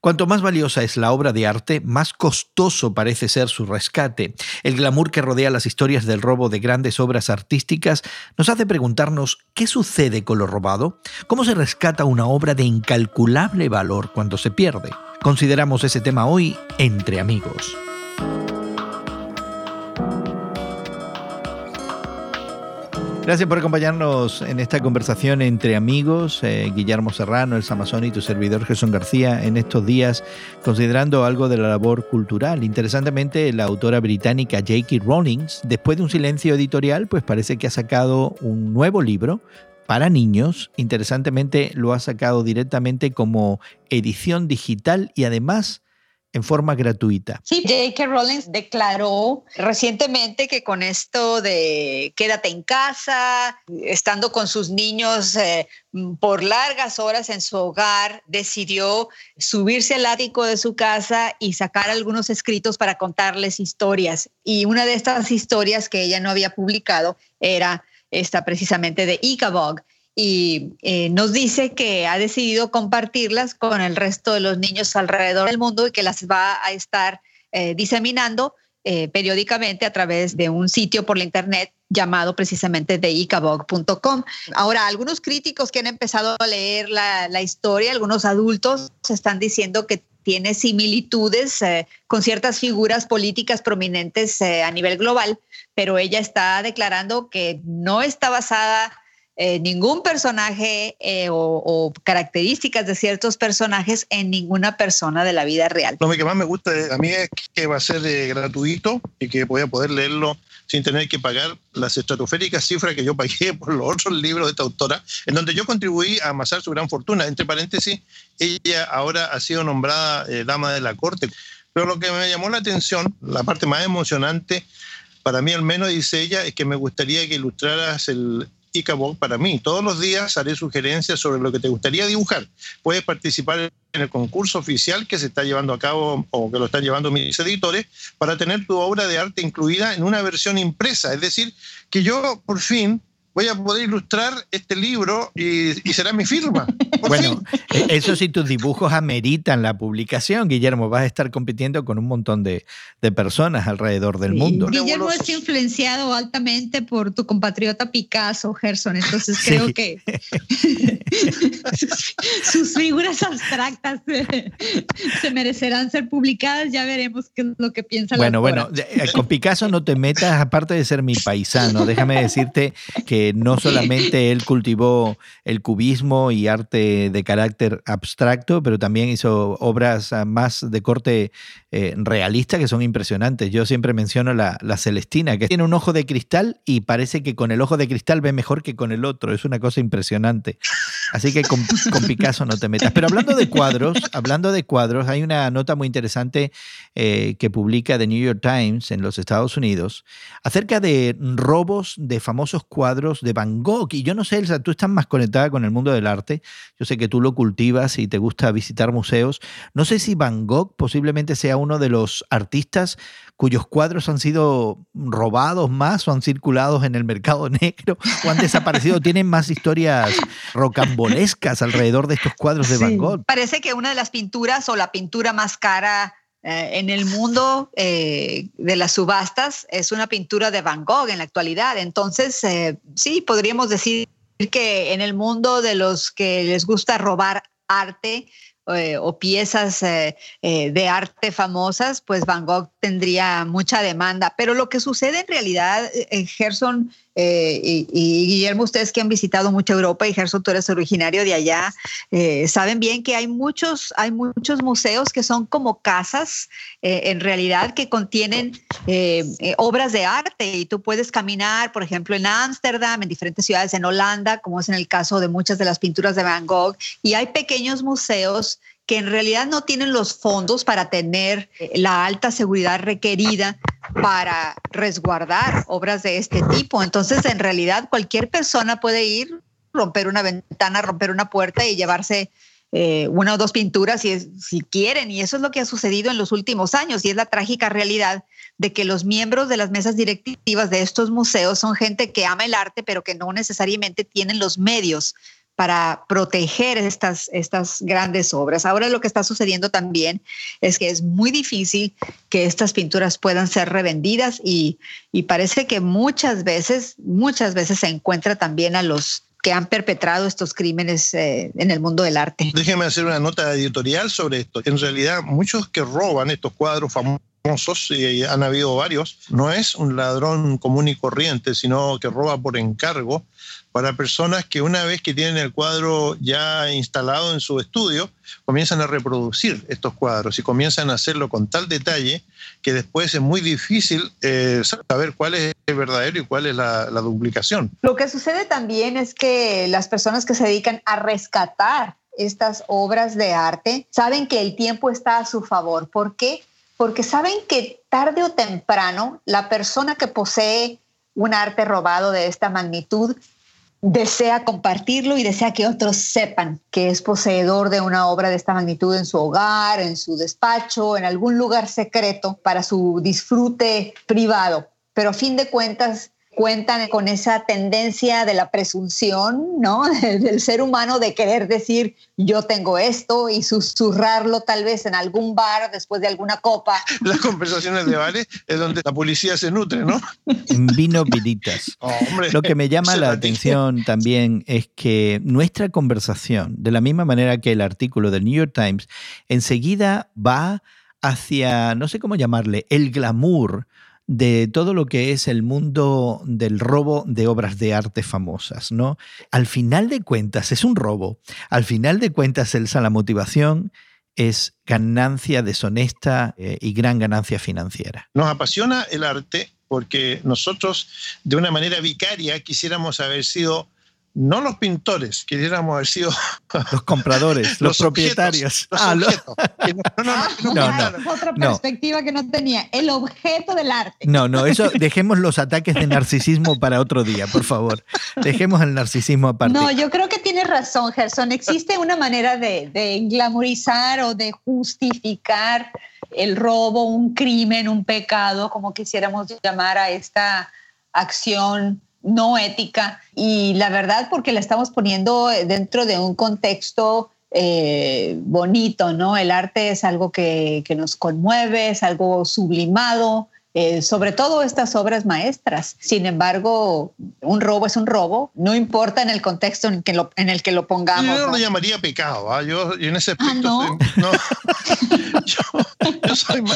Cuanto más valiosa es la obra de arte, más costoso parece ser su rescate. El glamour que rodea las historias del robo de grandes obras artísticas nos hace preguntarnos ¿qué sucede con lo robado? ¿Cómo se rescata una obra de incalculable valor cuando se pierde? Consideramos ese tema hoy Entre Amigos. Gracias por acompañarnos en esta conversación entre amigos, Guillermo Serrano, Elsa Mazzoni y tu servidor Gerson García, en estos días considerando algo de la labor cultural. Interesantemente, la autora británica J.K. Rowling, después de un silencio editorial, pues parece que ha sacado un nuevo libro para niños. Interesantemente, lo ha sacado directamente como edición digital y además en forma gratuita. Sí, J.K. Rowling declaró recientemente que con esto de quédate en casa, estando con sus niños por largas horas en su hogar, decidió subirse al ático de su casa y sacar algunos escritos para contarles historias. Y una de estas historias que ella no había publicado era esta precisamente de Ichabod. Y nos dice que ha decidido compartirlas con el resto de los niños alrededor del mundo y que las va a estar diseminando periódicamente a través de un sitio por la internet llamado precisamente theichabod.com. Ahora, algunos críticos que han empezado a leer la historia, algunos adultos, están diciendo que tiene similitudes con ciertas figuras políticas prominentes a nivel global, pero ella está declarando que no está basada ningún personaje o características de ciertos personajes en ninguna persona de la vida real. Lo que más me gusta a mí es que va a ser gratuito y que voy a poder leerlo sin tener que pagar las estratosféricas cifras que yo pagué por los otros libros de esta autora, en donde yo contribuí a amasar su gran fortuna. Entre paréntesis, ella ahora ha sido nombrada dama de la corte. Pero lo que me llamó la atención, la parte más emocionante, para mí al menos, dice ella, es que me gustaría que ilustraras el Ichabod para mí. Todos los días haré sugerencias sobre lo que te gustaría dibujar. Puedes participar en el concurso oficial que se está llevando a cabo o que lo están llevando mis editores para tener tu obra de arte incluida en una versión impresa. Es decir, que yo por fin voy a poder ilustrar este libro y será mi firma. Bueno, eso sí, tus dibujos ameritan la publicación, Guillermo. Vas a estar compitiendo con un montón de personas alrededor del mundo. Guillermo es influenciado altamente por tu compatriota Picasso, Gerson. Entonces creo que sus figuras abstractas se merecerán ser publicadas. Ya veremos qué es lo que piensa la autora. Bueno, con Picasso no te metas, aparte de ser mi paisano. Déjame decirte que no solamente él cultivó el cubismo y arte de carácter abstracto, pero también hizo obras más de corte realista que son impresionantes. Yo siempre menciono la Celestina, que tiene un ojo de cristal y parece que con el ojo de cristal ve mejor que con el otro. Es una cosa impresionante. Así que con Picasso no te metas. Pero hablando de cuadros, hay una nota muy interesante que publica The New York Times en los Estados Unidos acerca de robos de famosos cuadros de Van Gogh. Y yo no sé, Elsa, tú estás más conectada con el mundo del arte. Yo sé que tú lo cultivas y te gusta visitar museos. No sé si Van Gogh posiblemente sea uno de los artistas cuyos cuadros han sido robados más o han circulado en el mercado negro o han desaparecido. Tienen más historias rocambolescas alrededor de estos cuadros de Van Gogh. Parece que una de las pinturas o la pintura más cara en el mundo de las subastas es una pintura de Van Gogh en la actualidad. Entonces, sí, podríamos decir que en el mundo de los que les gusta robar arte o piezas de arte famosas, pues Van Gogh tendría mucha demanda. Pero lo que sucede en realidad, Gerson y Guillermo, ustedes que han visitado mucho Europa, y Gerson, tú eres originario de allá, saben bien que hay muchos museos que son como casas en realidad que contienen obras de arte, y tú puedes caminar, por ejemplo, en Ámsterdam, en diferentes ciudades en Holanda, como es en el caso de muchas de las pinturas de Van Gogh, y hay pequeños museos que en realidad no tienen los fondos para tener la alta seguridad requerida para resguardar obras de este tipo. Entonces, en realidad, cualquier persona puede ir, romper una ventana, romper una puerta y llevarse una o dos pinturas si quieren. Y eso es lo que ha sucedido en los últimos años. Y es la trágica realidad de que los miembros de las mesas directivas de estos museos son gente que ama el arte, pero que no necesariamente tienen los medios para proteger estas grandes obras. Ahora lo que está sucediendo también es que es muy difícil que estas pinturas puedan ser revendidas y parece que muchas veces se encuentra también a los que han perpetrado estos crímenes en el mundo del arte. Déjeme hacer una nota editorial sobre esto. En realidad, muchos que roban estos cuadros famosos, y han habido varios, no es un ladrón común y corriente, sino que roba por encargo para personas que una vez que tienen el cuadro ya instalado en su estudio, comienzan a reproducir estos cuadros y comienzan a hacerlo con tal detalle que después es muy difícil saber cuál es el verdadero y cuál es la duplicación. Lo que sucede también es que las personas que se dedican a rescatar estas obras de arte saben que el tiempo está a su favor. ¿Por qué? Porque saben que tarde o temprano la persona que posee un arte robado de esta magnitud desea compartirlo y desea que otros sepan que es poseedor de una obra de esta magnitud en su hogar, en su despacho, en algún lugar secreto para su disfrute privado. Pero a fin de cuentas cuentan con esa tendencia de la presunción, ¿no?, del ser humano de querer decir yo tengo esto y susurrarlo tal vez en algún bar después de alguna copa. Las conversaciones de bares es donde la policía se nutre, ¿no? En vino viditas. Lo que me llama la atención también es que nuestra conversación, de la misma manera que el artículo del New York Times, enseguida va hacia, no sé cómo llamarle, el glamour de todo lo que es el mundo del robo de obras de arte famosas, ¿no? Al final de cuentas es un robo. Al final de cuentas, Elsa, la motivación es ganancia deshonesta y gran ganancia financiera. Nos apasiona el arte porque nosotros, de una manera vicaria, quisiéramos haber sido no los pintores, quisiéramos haber sido los compradores, los propietarios. Los objetos. Otra perspectiva que no tenía, el objeto del arte. No, eso dejemos los ataques de narcisismo para otro día, por favor. Dejemos el narcisismo aparte. No, yo creo que tienes razón, Gerson. Existe una manera de glamorizar o de justificar el robo, un crimen, un pecado, como quisiéramos llamar a esta acción no ética, y la verdad porque la estamos poniendo dentro de un contexto bonito, ¿no? El arte es algo que nos conmueve, es algo sublimado, sobre todo estas obras maestras. Sin embargo, un robo es un robo, no importa en el contexto en el que lo pongamos. Yo no lo llamaría pecado, ¿eh? Yo en ese aspecto ¿no? yo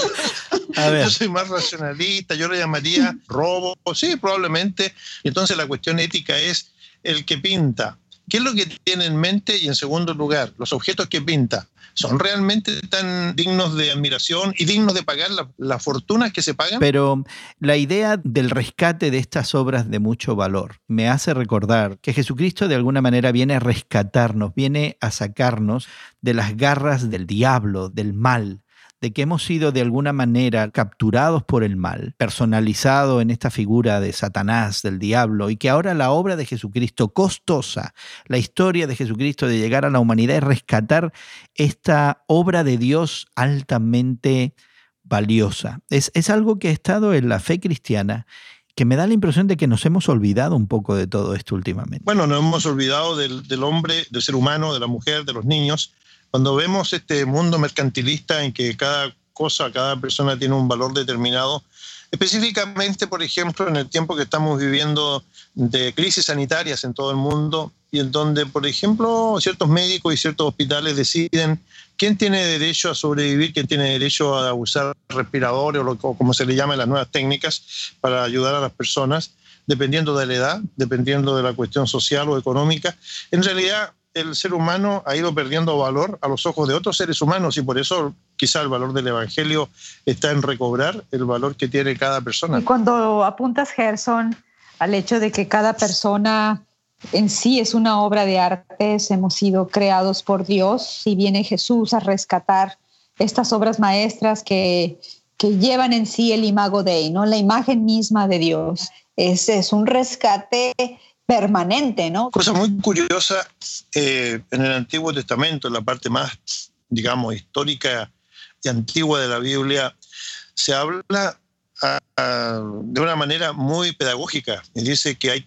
soy más racionalista, yo lo llamaría robo, sí, probablemente. Entonces la cuestión ética es el que pinta. ¿Qué es lo que tiene en mente? Y en segundo lugar, los objetos que pinta, ¿son realmente tan dignos de admiración y dignos de pagar las fortunas que se pagan? Pero la idea del rescate de estas obras de mucho valor me hace recordar que Jesucristo de alguna manera viene a rescatarnos, viene a sacarnos de las garras del diablo, del mal, de que hemos sido de alguna manera capturados por el mal, personalizado en esta figura de Satanás, del diablo, y que ahora la obra de Jesucristo, costosa, la historia de Jesucristo de llegar a la humanidad y rescatar esta obra de Dios altamente valiosa. Es algo que ha estado en la fe cristiana, que me da la impresión de que nos hemos olvidado un poco de todo esto últimamente. Bueno, nos hemos olvidado del hombre, del ser humano, de la mujer, de los niños. Cuando vemos este mundo mercantilista en que cada cosa, cada persona tiene un valor determinado, específicamente, por ejemplo, en el tiempo que estamos viviendo de crisis sanitarias en todo el mundo y en donde, por ejemplo, ciertos médicos y ciertos hospitales deciden quién tiene derecho a sobrevivir, quién tiene derecho a usar respiradores o como se le llama las nuevas técnicas para ayudar a las personas, dependiendo de la edad, dependiendo de la cuestión social o económica. En realidad, el ser humano ha ido perdiendo valor a los ojos de otros seres humanos y por eso quizá el valor del Evangelio está en recobrar el valor que tiene cada persona. Y cuando apuntas, Gerson, al hecho de que cada persona en sí es una obra de arte, hemos sido creados por Dios y viene Jesús a rescatar estas obras maestras que llevan en sí el imago Dei, ¿no? La imagen misma de Dios. Es un rescate permanente, ¿no? Cosa muy curiosa, en el Antiguo Testamento, en la parte más, digamos, histórica y antigua de la Biblia, se habla de una manera muy pedagógica y dice que hay que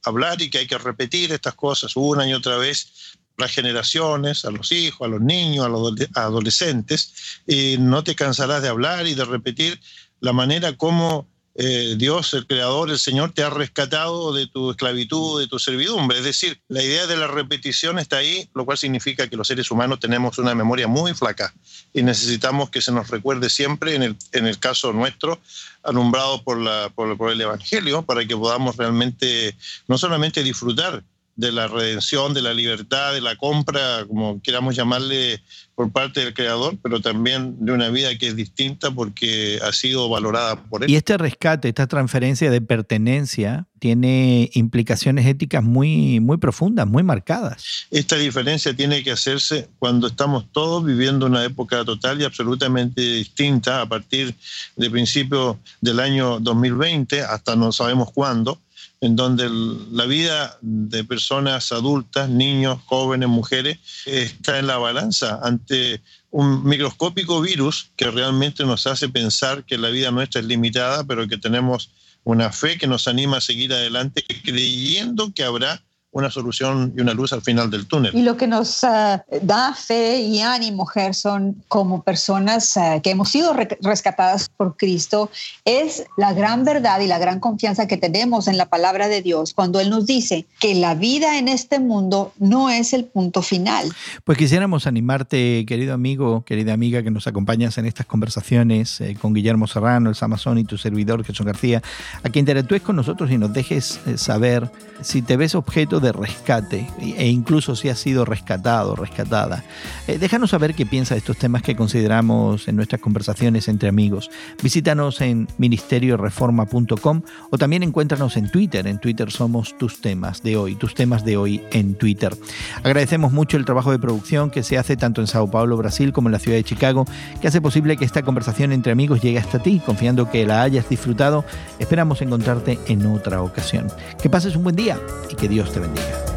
hablar y que hay que repetir estas cosas una y otra vez a las generaciones, a los hijos, a los niños, a los adolescentes, y no te cansarás de hablar y de repetir la manera como Dios, el Creador, el Señor, te ha rescatado de tu esclavitud, de tu servidumbre. Es decir, la idea de la repetición está ahí, lo cual significa que los seres humanos tenemos una memoria muy flaca y necesitamos que se nos recuerde siempre, en el caso nuestro, alumbrado por el Evangelio, para que podamos realmente no solamente disfrutar de la redención, de la libertad, de la compra, como queramos llamarle, por parte del Creador, pero también de una vida que es distinta porque ha sido valorada por Él. Y este rescate, esta transferencia de pertenencia, tiene implicaciones éticas muy, muy profundas, muy marcadas. Esta diferencia tiene que hacerse cuando estamos todos viviendo una época total y absolutamente distinta, a partir de principios del año 2020 hasta no sabemos cuándo, en donde la vida de personas adultas, niños, jóvenes, mujeres, está en la balanza ante un microscópico virus que realmente nos hace pensar que la vida nuestra es limitada, pero que tenemos una fe que nos anima a seguir adelante, creyendo que habrá una solución y una luz al final del túnel. Y lo que nos da fe y ánimo, Gerson, como personas que hemos sido rescatadas por Cristo, es la gran verdad y la gran confianza que tenemos en la palabra de Dios cuando Él nos dice que la vida en este mundo no es el punto final. Pues quisiéramos animarte, querido amigo, querida amiga, que nos acompañas en estas conversaciones con Guillermo Serrano, el Samazón y tu servidor, Gerson García, a que interactúes con nosotros y nos dejes saber si te ves objeto de rescate e incluso si has sido rescatado o rescatada. Déjanos saber qué piensas de estos temas que consideramos en nuestras conversaciones entre amigos. Visítanos en ministerioreforma.com o también encuéntranos en Twitter. En Twitter somos tus temas de hoy en Twitter. Agradecemos mucho el trabajo de producción que se hace tanto en Sao Paulo, Brasil, como en la ciudad de Chicago, que hace posible que esta conversación entre amigos llegue hasta ti. Confiando que la hayas disfrutado, esperamos encontrarte en otra ocasión. Que pases un buen día y que Dios te bendiga.